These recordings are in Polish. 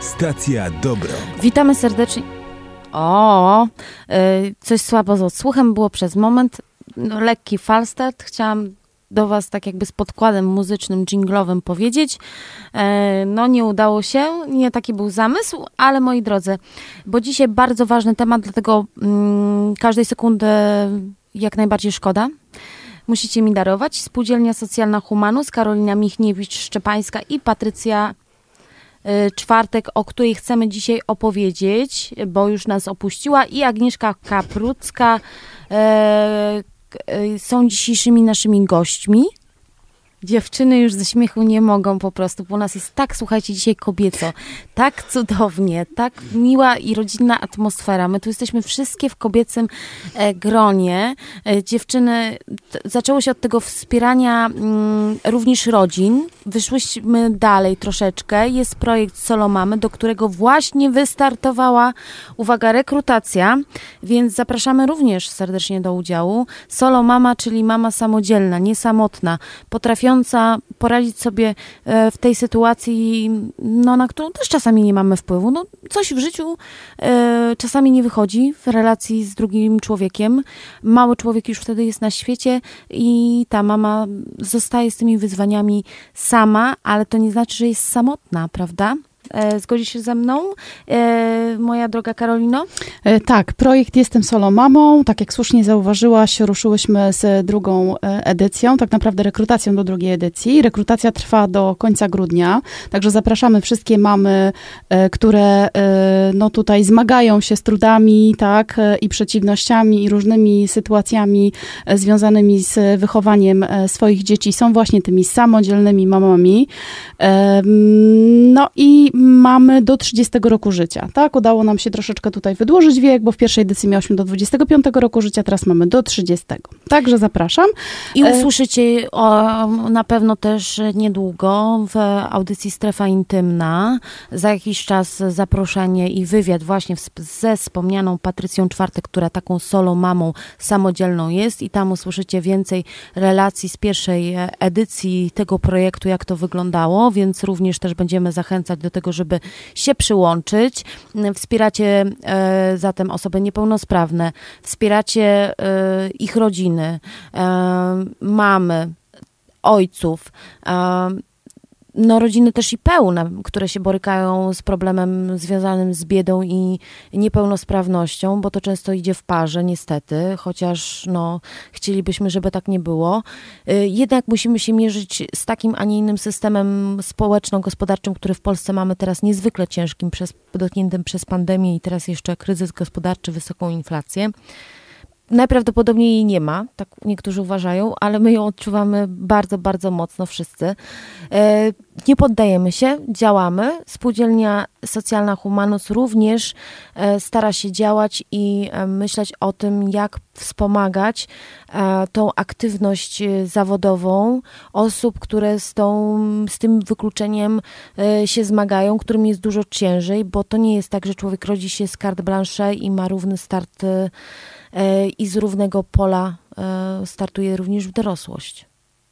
Stacja Dobro. Witamy serdecznie. Coś słabo z odsłuchem było przez moment. Lekki falstart. Chciałam do was tak jakby z podkładem muzycznym, dżinglowym powiedzieć. Nie udało się, nie taki był zamysł, ale moi drodzy, bo dzisiaj bardzo ważny temat, dlatego każdej sekundy jak najbardziej szkoda. Musicie mi darować. Spółdzielnia Socjalna Humanus, Karolina Michniewicz-Szczepańska i Patrycja Czwartek, o której chcemy dzisiaj opowiedzieć, bo już nas opuściła, i Agnieszka Kaprucka są dzisiejszymi naszymi gośćmi. Dziewczyny już ze śmiechu nie mogą po prostu, bo u nas jest tak, słuchajcie, dzisiaj kobieco, tak cudownie, tak miła i rodzinna atmosfera. My tu jesteśmy wszystkie w kobiecym gronie. Dziewczyny, zaczęło się od tego wspierania również rodzin. Wyszłyśmy dalej troszeczkę. Jest projekt Solo Mamy, do którego właśnie wystartowała, uwaga, rekrutacja, więc zapraszamy również serdecznie do udziału. Solo Mama, czyli mama samodzielna, niesamotna, potrafiąca poradzić sobie w tej sytuacji, na którą też czasami nie mamy wpływu. Coś w życiu czasami nie wychodzi w relacji z drugim człowiekiem. Mały człowiek już wtedy jest na świecie i ta mama zostaje z tymi wyzwaniami sama, ale to nie znaczy, że jest samotna, prawda? Zgodzisz się ze mną, moja droga Karolino? Tak, projekt Jestem Solo Mamą. Tak jak słusznie zauważyłaś, ruszyłyśmy z drugą edycją, tak naprawdę rekrutacją do drugiej edycji. Rekrutacja trwa do końca grudnia, także zapraszamy wszystkie mamy, które tutaj zmagają się z trudami, tak, i przeciwnościami i różnymi sytuacjami związanymi z wychowaniem swoich dzieci. Są właśnie tymi samodzielnymi mamami. I mamy do 30 roku życia, tak? Udało nam się troszeczkę tutaj wydłużyć wiek, bo w pierwszej edycji miałyśmy do 25 roku życia, teraz mamy do 30. Także zapraszam. I usłyszycie na pewno też niedługo w audycji Strefa Intymna za jakiś czas zaproszenie i wywiad właśnie ze wspomnianą Patrycją Czwartek, która taką solo mamą samodzielną jest, i tam usłyszycie więcej relacji z pierwszej edycji tego projektu, jak to wyglądało, więc również też będziemy zachęcać do tego, żeby się przyłączyć. Wspieracie zatem osoby niepełnosprawne, wspieracie ich rodziny, mamy, ojców, rodziny też i pełne, które się borykają z problemem związanym z biedą i niepełnosprawnością, bo to często idzie w parze, niestety, chociaż chcielibyśmy, żeby tak nie było. Jednak musimy się mierzyć z takim, a nie innym systemem społeczno-gospodarczym, który w Polsce mamy teraz niezwykle ciężkim, dotkniętym przez pandemię i teraz jeszcze kryzys gospodarczy, wysoką inflację. Najprawdopodobniej jej nie ma, tak niektórzy uważają, ale my ją odczuwamy bardzo, bardzo mocno wszyscy. Nie poddajemy się, działamy. Spółdzielnia Socjalna Humanus również stara się działać i myśleć o tym, jak wspomagać tą aktywność zawodową osób, które z tym wykluczeniem się zmagają, którym jest dużo ciężej, bo to nie jest tak, że człowiek rodzi się z carte blanche i ma równy start i z równego pola startuje również w dorosłość.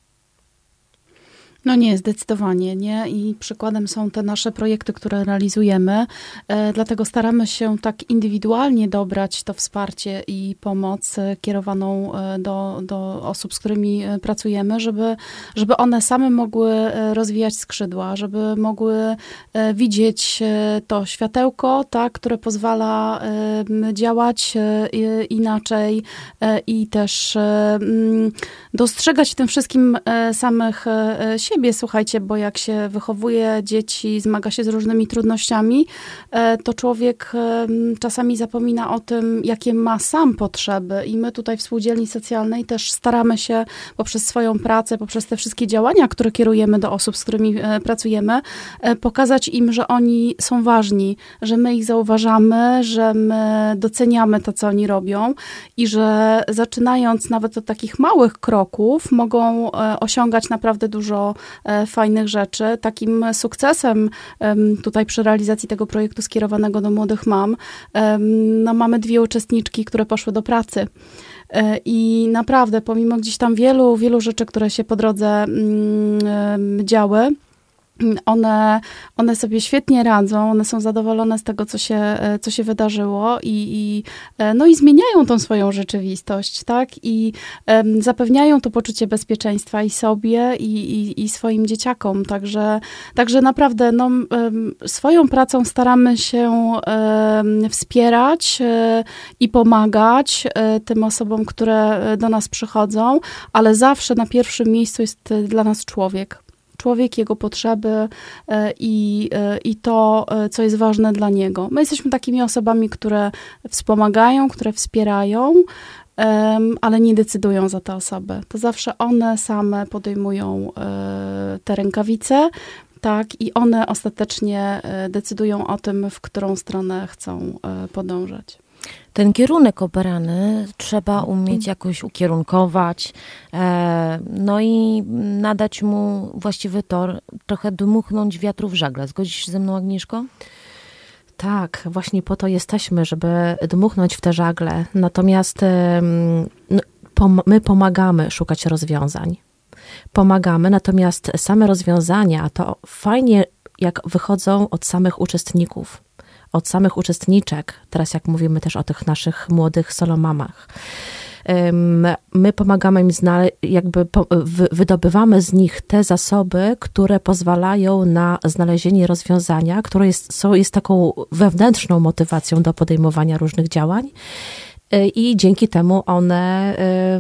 Nie, zdecydowanie nie. I przykładem są te nasze projekty, które realizujemy. Dlatego staramy się tak indywidualnie dobrać to wsparcie i pomoc kierowaną do osób, z którymi pracujemy, żeby one same mogły rozwijać skrzydła, żeby mogły widzieć to światełko, tak, które pozwala działać inaczej i też dostrzegać w tym wszystkim samych siebie. Słuchajcie, bo jak się wychowuje dzieci, zmaga się z różnymi trudnościami, to człowiek czasami zapomina o tym, jakie ma sam potrzeby. I my tutaj w Spółdzielni Socjalnej też staramy się poprzez swoją pracę, poprzez te wszystkie działania, które kierujemy do osób, z którymi pracujemy, pokazać im, że oni są ważni, że my ich zauważamy, że my doceniamy to, co oni robią i że zaczynając nawet od takich małych kroków mogą osiągać naprawdę dużo fajnych rzeczy. Takim sukcesem tutaj przy realizacji tego projektu skierowanego do młodych mam, mamy 2 uczestniczki, które poszły do pracy. I naprawdę, pomimo gdzieś tam wielu rzeczy, które się po drodze działy, one sobie świetnie radzą, one są zadowolone z tego, co się wydarzyło i zmieniają tą swoją rzeczywistość, tak? I zapewniają to poczucie bezpieczeństwa i sobie, i swoim dzieciakom. Także naprawdę swoją pracą staramy się wspierać i pomagać tym osobom, które do nas przychodzą, ale zawsze na pierwszym miejscu jest dla nas człowiek, jego potrzeby i to, co jest ważne dla niego. My jesteśmy takimi osobami, które wspomagają, które wspierają, ale nie decydują za te osoby. To zawsze one same podejmują te rękawice, tak, i one ostatecznie decydują o tym, w którą stronę chcą podążać. Ten kierunek obrany trzeba umieć jakoś ukierunkować, no i nadać mu właściwy tor, trochę dmuchnąć wiatru w żagle. Zgodzisz się ze mną, Agnieszko? Tak, właśnie po to jesteśmy, żeby dmuchnąć w te żagle. Natomiast my pomagamy szukać rozwiązań. Pomagamy, natomiast same rozwiązania to fajnie, jak wychodzą od samych uczestników. Od samych uczestniczek, teraz jak mówimy też o tych naszych młodych solomamach. My pomagamy im wydobywamy z nich te zasoby, które pozwalają na znalezienie rozwiązania, które jest taką wewnętrzną motywacją do podejmowania różnych działań i dzięki temu one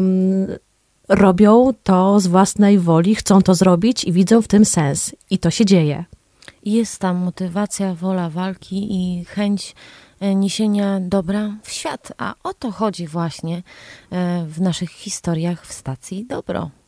robią to z własnej woli, chcą to zrobić i widzą w tym sens. I to się dzieje. Jest tam motywacja, wola walki i chęć niesienia dobra w świat. A o to chodzi właśnie w naszych historiach w stacji Dobro.